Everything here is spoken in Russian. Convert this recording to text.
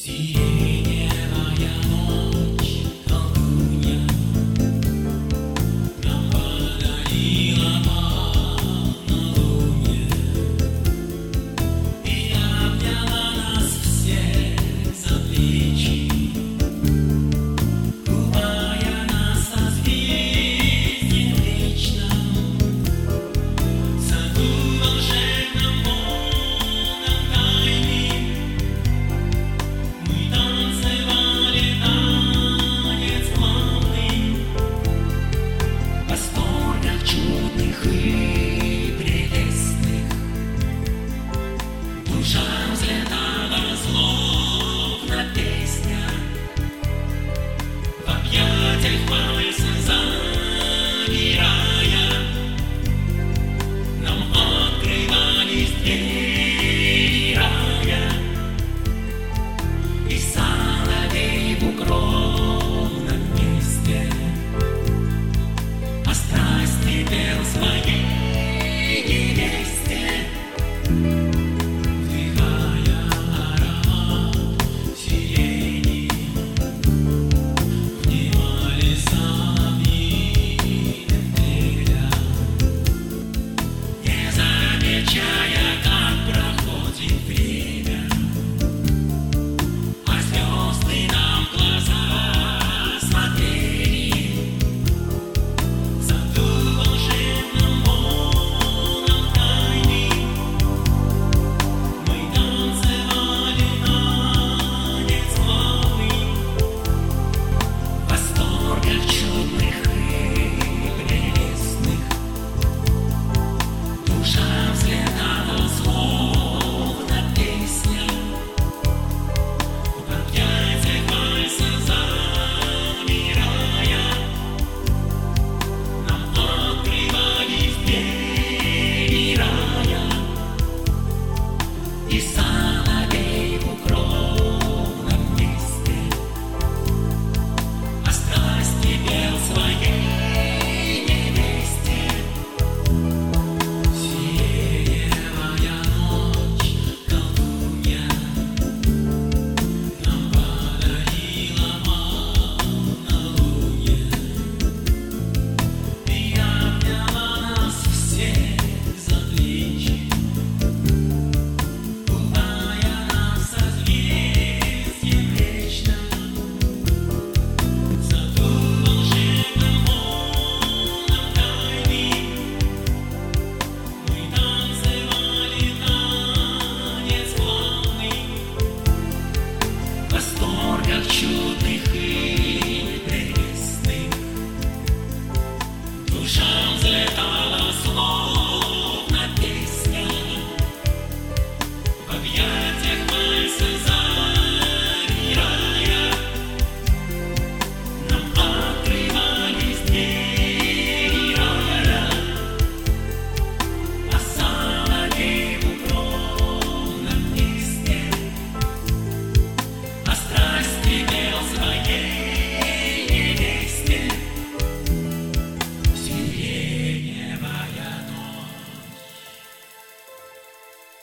Сиреневая ночь, колдунья, нам подарила полнолуние и обняла нас всех за плечи, купая нас созвездием вечном, в саду волшебном полном тайны. Мы танцевали танец славный, в восторгах чудных и прелестных. Душа взлетала словно песня, в объятиях вальса замирая, нам открывались двери рая. И соловей в укромном месте о страсти пел своей невесте.